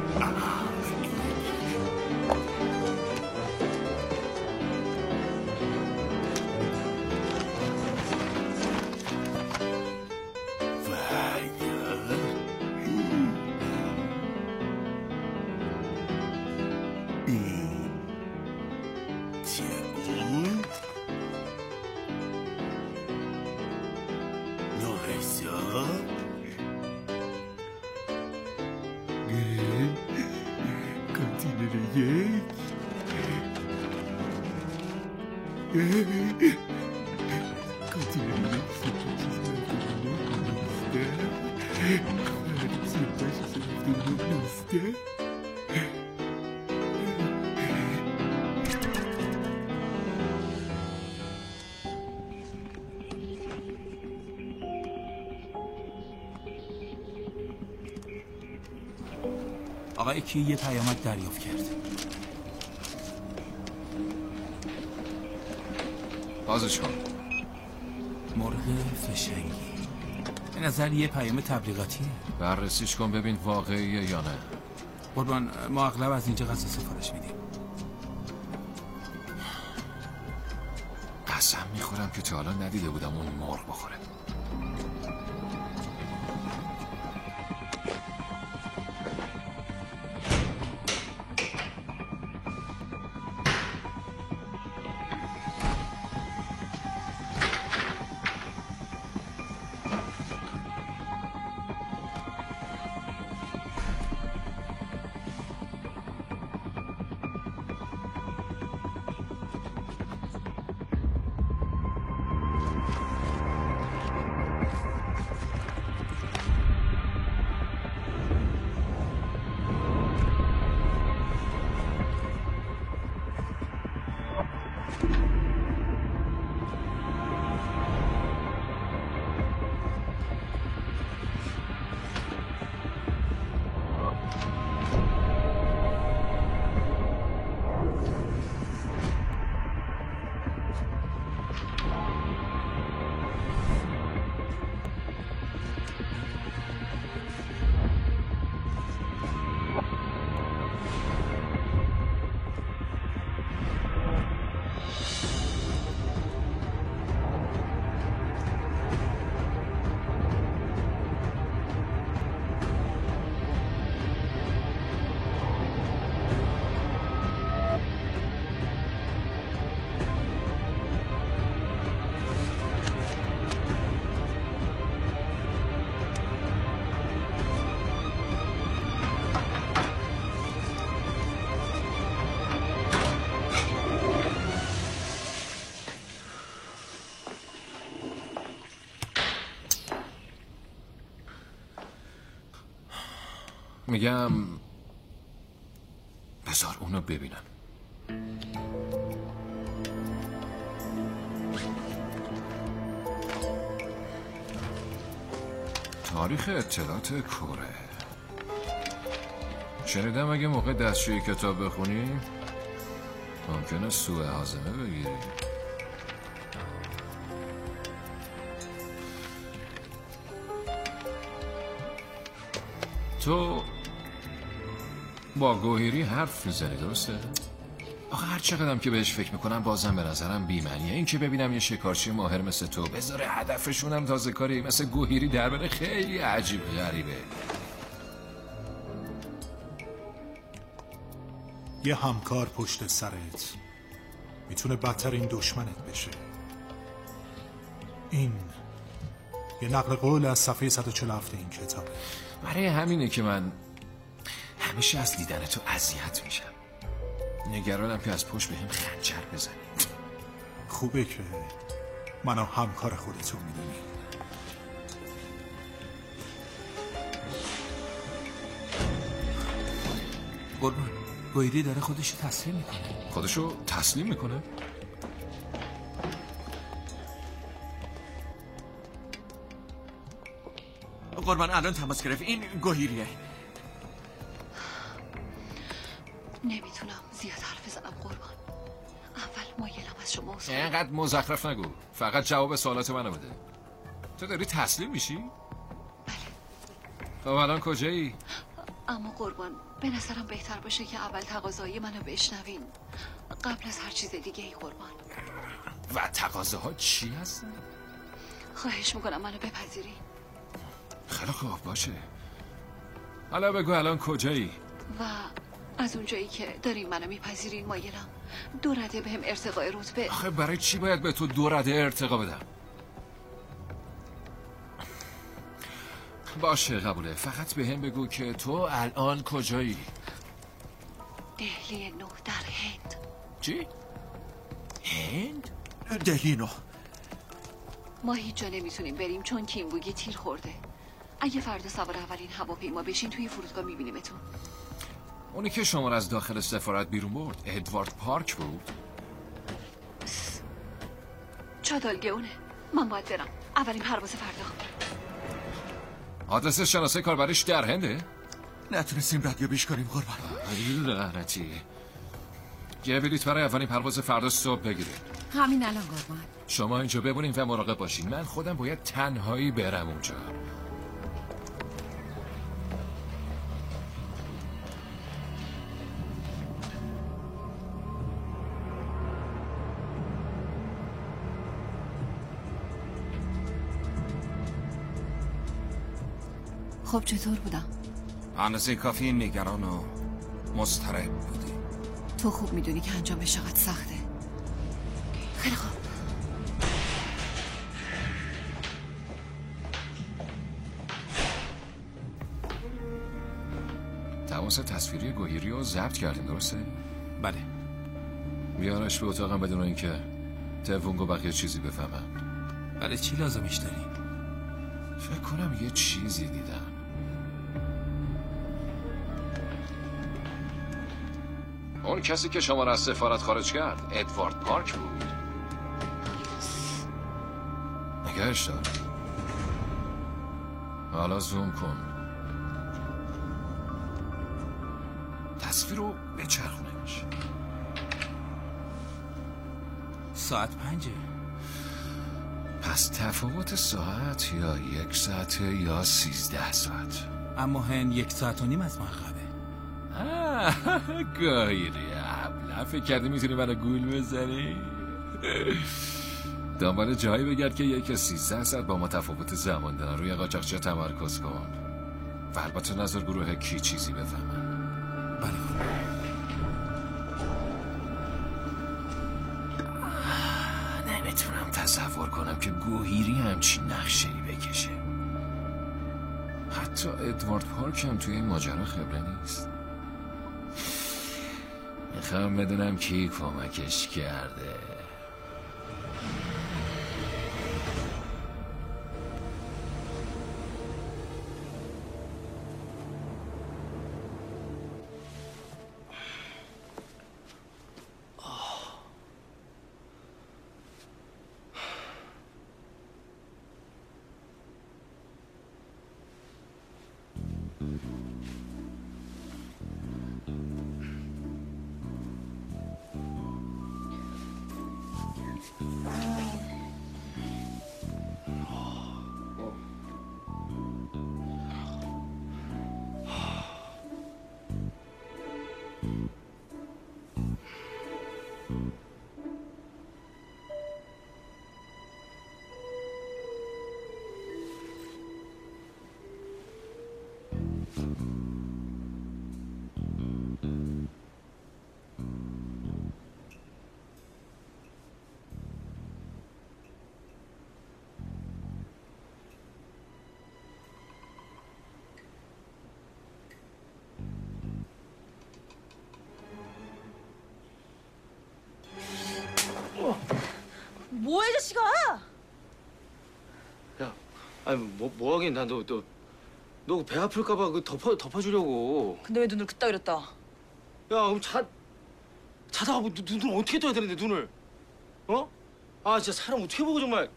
آقای کی یه پیامک دریافت کرد. بازش کن. مرغ فشنگی. به نظر یه پیام تبلیغاتیه. بررسیش کن ببین واقعیه یا نه. قربان، ما اغلب از اینجا غذا سفارش میدیم. قسم میخورم که تا حالا ندیده بودم اون مرغ بخوره. میگم بذار اونو ببینم. تاریخ اطلاعات کره. شنیدم اگه موقع دستشویی کتاب بخونی ممکنه سوء هاضمه بگیری. تو با گوهری حرف میزنی درسته؟ آخه هر چقدرم که بهش فکر میکنم بازم به نظرم بی‌معنیه. این که ببینم یه شکارچی ماهر مثل تو بذاره هدفشونم تازه کاری مثل گوهری در بره خیلی عجیب غریبه. یه همکار پشت سرت میتونه بدترین دشمنت بشه. این یه نقل قول از صفحه صد و چهل و هفت این کتابه. برای همینه که من همیشه از دیدن تو اذیت میشم. نگرانم که از پشت بهم خنجر بزنی. خوبه که منو همکار خودتون میدونی. قربان گویری داره خودشو تسلیم میکنه. خودشو تسلیم میکنه؟ قربان الان تماس گرفت. این گوهریه. نمیتونم زیاد حرف بزنم قربان. اول مایلم از شما اصلا. اینقدر مزخرف نگو. فقط جواب سوالات منو بده. تو داری تسلیم میشی؟ بله. خب الان کجایی؟ اما قربان به نظرم بهتر باشه که اول تقاضای منو بشنوین قبل از هر چیز دیگه ای قربان. و تقاضاها چی هستن؟ خواهش میکنم منو بپذیرین. خیلی خوب باشه. حالا بگو الان کجایی؟ و از اونجایی که دارین منو میپذیرین مایلم دو رده بهم ارتقای رتبه. آخه برای چی باید به تو دو رده ارتقا بدم؟ باشه قبوله. فقط به هم بگو که تو الان کجایی؟ دهلی نو در هند. چی؟ هند؟ دهلی نو. ما هیچ جا نمیتونیم بریم چون کیمبوگی تیر خورده. اگه فردا سوار اولین هواپیما بشین توی فرودگاه میبینیمتون. اونی که شما رو از داخل سفارت بیرون برد ادوارد پارک بود؟ چادالگه اونه. من باید برم. اولین پرواز فردا. آدرس شناسه کاربریش در هنده؟ نتونستیم ردیابیش کنیم قربان. لعنتی. یه بلیط برای اولین پرواز فردا صبح بگیرید. همین الان قربان. شما اینجا بمونین و مراقب باشین. من خودم باید تنهایی برم اونجا. خب چطور بودم؟ اندازه کافی نگران و مضطرب بودی. تو خوب میدونی که انجامش چقدر سخته. خیلی خوب. تماس تصویری گوهری رو ضبط کردین درسته؟ بله. بیارش به اتاقم بدون اینکه تفونگو بقیه چیزی بفهمم. بله چی لازمش داری؟ فکر کنم یه چیزی دیدم. اون کسی که شما را از سفارت خارج کرد ادوارد پارک بود. نگهش دار. حالا زوم کن. تصویر رو بچرخونش. ساعت پنجه. پس تفاوت ساعت یا یک ساعت یا سیزده ساعت. اما هن یک ساعت و نیم از مغربه. گاهیری ابله فکر کردی میتونی منو گول بزنی؟ دنبال جایی بگرد که یک سیزده ساعت با ما تفاوت زمان دارن. روی قاچاقچی تمرکز کن و البته نظر گروه کی چیزی بفهمن. بله نمیتونم تصور کنم که گوهیری همچین نقشه‌ای بکشه. حتی ادوارد پارک هم توی این ماجرا خبره نیست. میخوام بدونم کی کمکش کرده. 뭐해, 이 자식아? 야, 아니 뭐, 뭐 하긴 나 너 너 너 배 아플까봐 그 덮어 덮어주려고. 근데 왜 눈을 그따 그렸다? 야, 그럼 자 자다가 뭐, 눈, 눈을 어떻게 떠야 되는데 눈을? 어? 아 진짜 사람 어떻게 보고 정말.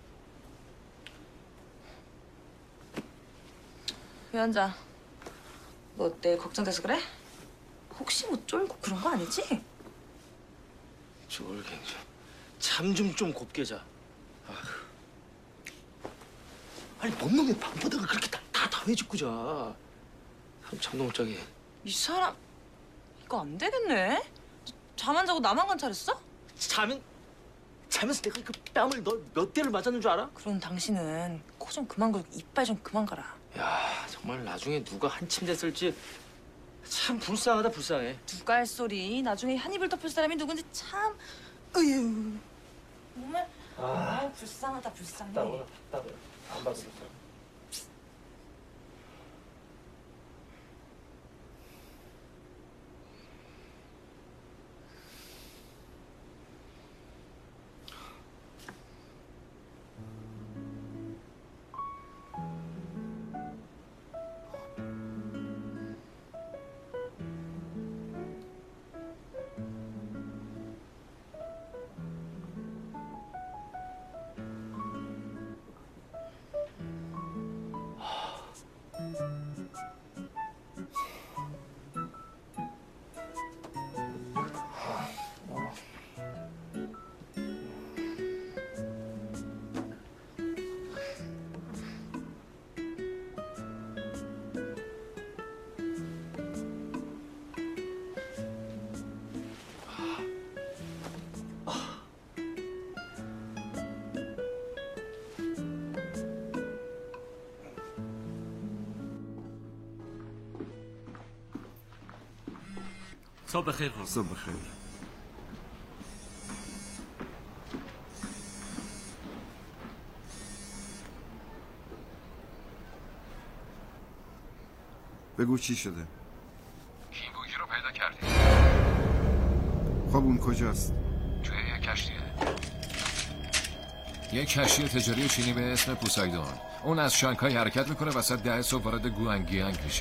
위원장, 너 내일 걱정돼서 그래? 혹시 뭐 쫄고 그런 거 아니지? 쫄긴 잠 좀 좀 곱게 자. 아휴. 아니 뭔 놈의 밤보다가 그렇게 다 다 다 해죽고 자. 사람 잠도 못 자게. 이 사람 이거 안 되겠네. 잠 안 자고 나만 관찰했어? 자면 자면서 내가 그 뺨을 너 몇 대를 맞았는 줄 알아? 그럼 당신은 코 좀 그만 걸고 이빨 좀 그만 가라. 야 정말 나중에 누가 한 침대 쓸지 참 불쌍하다 불쌍해. 누가 할 소리. 나중에 한 입을 덮을 사람이 누군지 참. 으유. 정말 아. 아, 불쌍하다 불쌍해. 따가워 따가워 안 봤어. صبح خير. صبح خير. بگو چی شده؟ کیمبوگی رو پیدا کردیم. خب اون کجاست؟ توی یک کشتیه. یک کشتی تجاری چینی به اسم پوسایدون. اون از شانگهای حرکت میکنه وسط ده صبح وارد گوانگیانگ میشه.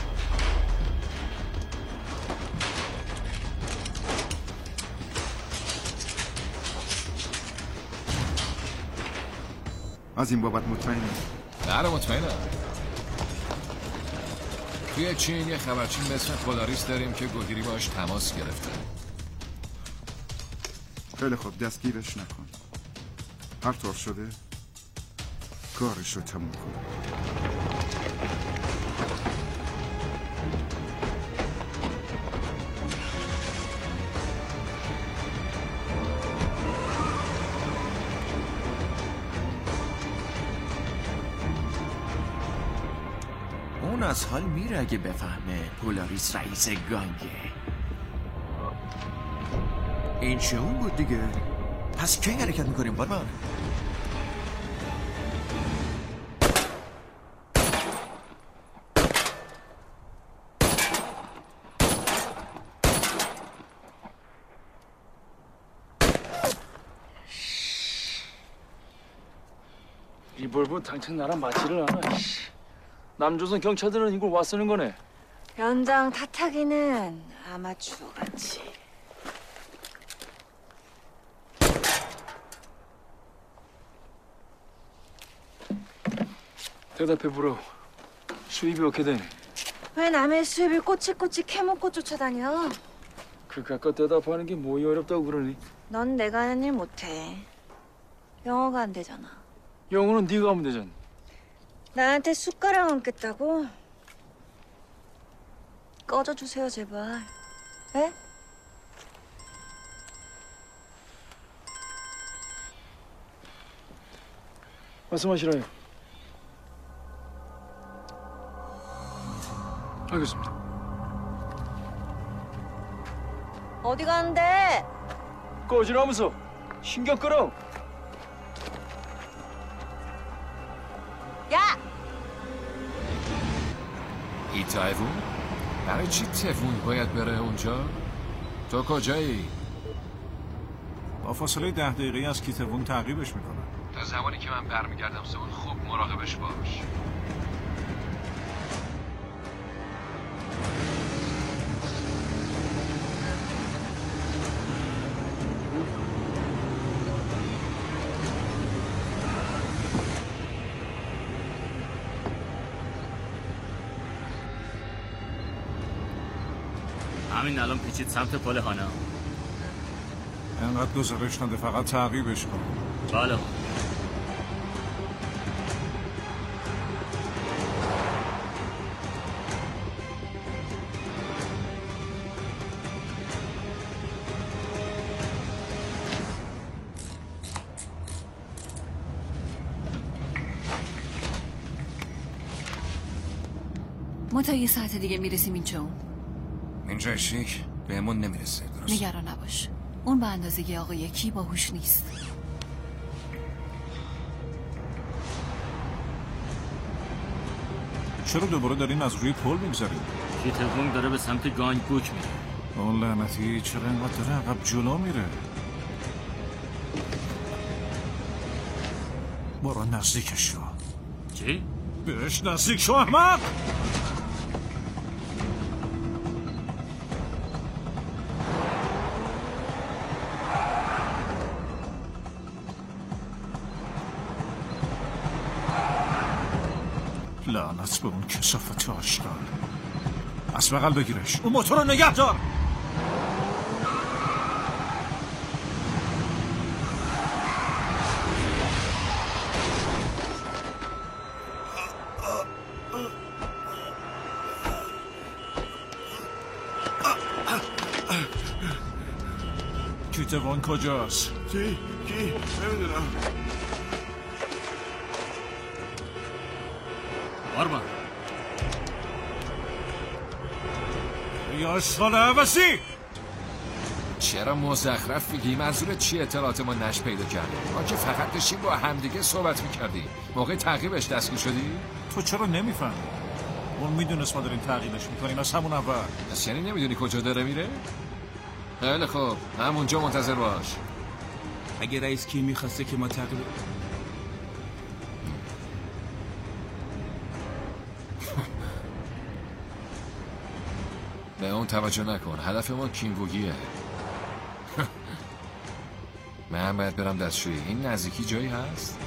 از این بابت مطمئنی؟ بله مطمئنم. توی چین یه خبرچین به اسم پولاریس داریم که گوگیری باش تماس گرفته. خیلی خوب دستگیرش نکن. هر طور شده کارش رو تموم کن. اون از حال میره اگه بفهمه پولاریس رئیس گانگه. این چه اون بود دیگه؟ پس کی حرکت میکنیم بارمان؟ 리볼버 당장 나랑 맞지를 않아. 남조선 경찰들은 이걸 와 쓰는 거네. 연장 탓하기는 아마추어 같이. 대답해 보러. 수입이 어떻게 되니? 왜 남의 수입을 꼬치꼬치 캐먹고 쫓아다녀? 그 갖고 대답하는 게 뭐이 어렵다고 그러니? 넌 내가 하는 일 못해. 영어가 안 되잖아. 영어는 네가 하면 되잖아. 나한테 숟가락 얹겠다고? 꺼져주세요 제발. 네? 말씀하시라요. 알겠습니다. 어디 가는데? 꺼지라면서 신경 끌어. 야! ای تایوون؟ برای چی تفون باید بره اونجا؟ تو کجایی؟ با فاصله ده دقیقه از کیتوون تعقیبش میکنن. تا زمانی که من برمیگردم سئول خوب مراقبش باش. همین الان پیچید سمت پل هانا. انقدر گزارش نده، فقط تعقیبش کن. بله. ما تا یه ساعت دیگه میرسیم اینجا. اینجا شیک بهمون نمیرسه. درست؟ نگران نباش، اون به اندازه آقای کی باهوش نیست. چرا دوباره دارین از روی پل میگذارین؟ کیتوون داره به سمت گانگبوک میره. اون لعنتی چرا اینقدر داره عقب جلو میره؟ برو نزدیکش شو. چی؟ بهش نزدیک شو احمق! لعنت به اون کثافت آشغال. از بغل بگیرش. اون موتور رو نگه دار. کیتوون کجاست؟ چی؟ کی؟ نمیدونم. باربان یا اشغال عباسی! چرا مزخرف میگی؟ منظورت چی؟ اطلاعات ما نش پیدا کردیم. ما که فقط داشتیم با همدیگه صحبت میکردیم. موقع تعقیبش دستگیر شدی؟ تو چرا نمیفهمی؟ اون میدونست ما داریم تعقیبش میکنیم از همون اول. پس یعنی نمیدونی کجا داره میره؟ خیلی خوب، همونجا منتظر باش. اگه رئیس کی میخواسته که ما تعقیب به اون توجه نکن. هدف ما کینگوگیه. من باید برم دستشویی. این نزدیکی جایی هست؟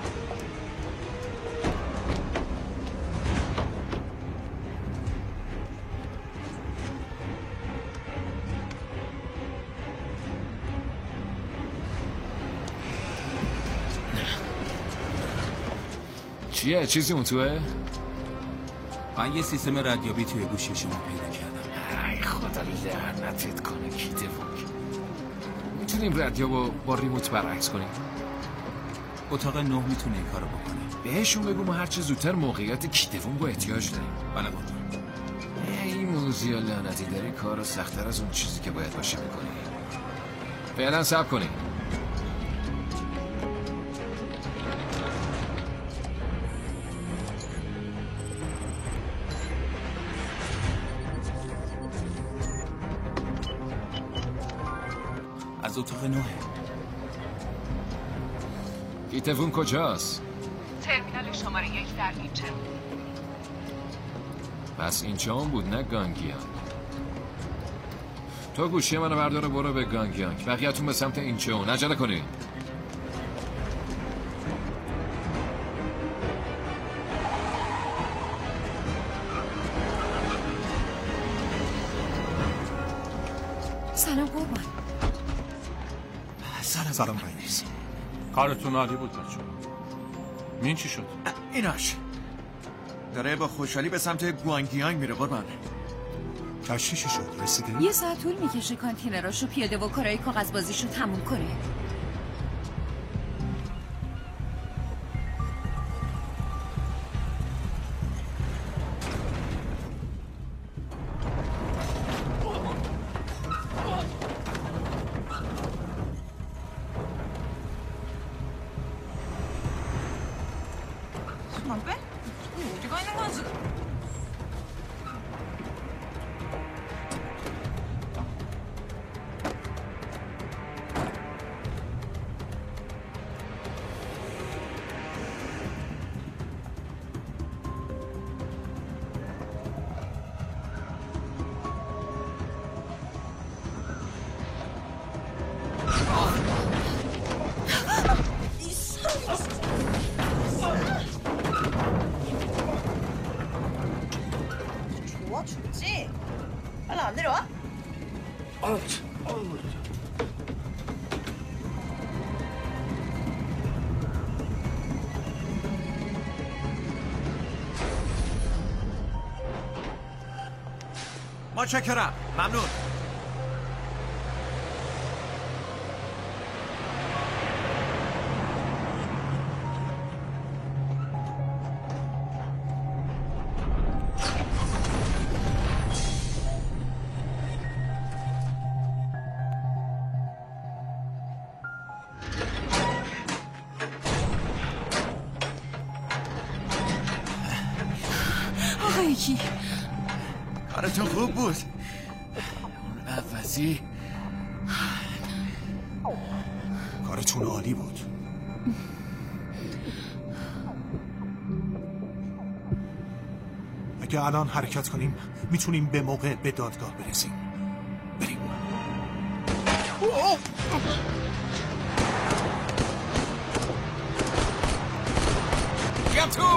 چیه؟ چیزی اون توه؟ من یه سیستم ردیابی توی گوشی شما پیدا کردم. ای خدا لعنتت کنه کیتوون. میتونیم ردیابو با ریموت برعکس کنیم؟ اتاق نه میتونه این کارو بکنه. بهشون بگو ما هرچه زودتر موقعیت کیتوون رو احتیاج داریم. بله بابا. ای موزیا لعنتی داری کارو سخت‌تر از اون چیزی که باید باشه میکنی. فعلا صبر کنیم. از اتاق نوه. کیتوون کجاست؟ ترمینال شماره یک در اینجا. پس اینجا هم بود نه گانگیانگ. تو گوشی منو بردار و برو به گانگیانگ. بقیه‌تون به سمت اینچون. عجله کنید. سلام قربان. سلام سلام رئیس. کارتون عالی بود بچه. مین چی شد؟ ایناش داره با خوشحالی به سمت گوانگیانگ میره قربان. کشیشی شد رسیده؟ یه ساعت طول میکشه کانتینراشو پیاده و کارهای کاغذبازیشو تموم کنه. متشکرم. ممنون. آقای کی؟ کارتون خوب بود. اون عوضی کارتون عالی بود. اگه الان حرکت کنیم میتونیم به موقع به دادگاه برسیم. بریم. بیام تو.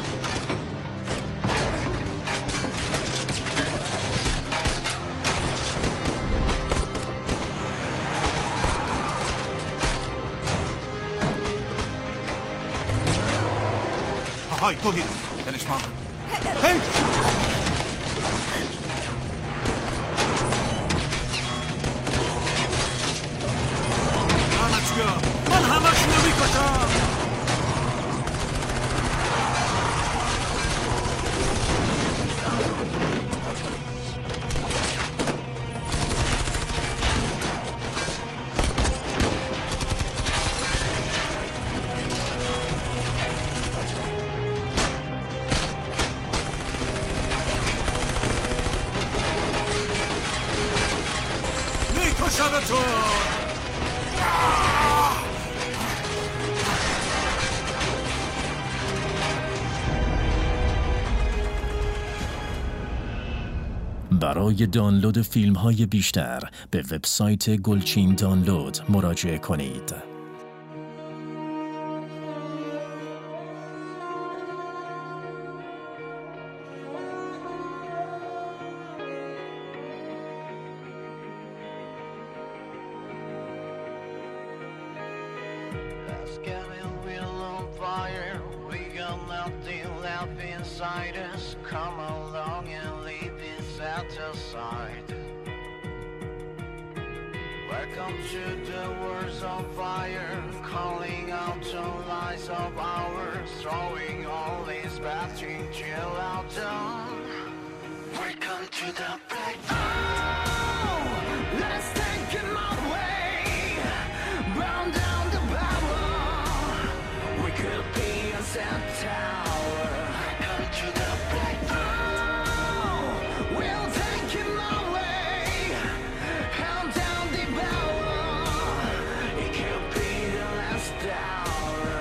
های تو گیر. دلش ما. هی! من همه شو میکشم. برای دانلود فیلم های بیشتر به وبسایت گلچین دانلود مراجعه کنید. Welcome to the words of fire, calling out to lies of ours, throwing all these bad things chill out down. Welcome to the black. Oh, let's take it my way, burn down the power. We could be a set tower. Welcome to the black. Oh, we'll take it my way, held down the power. It could be the last hour.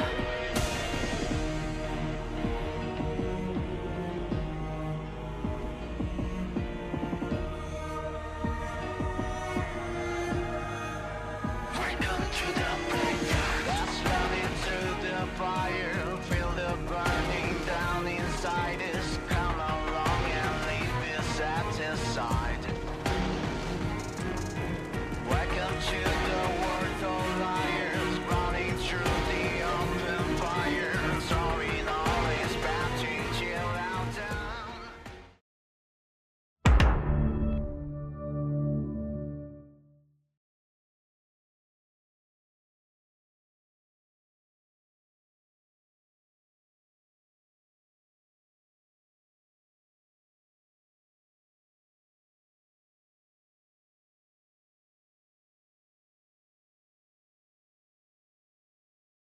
Welcome to the black. Let's run into the fire, feel the burning down inside us. Come along and leave me satisfied. Welcome to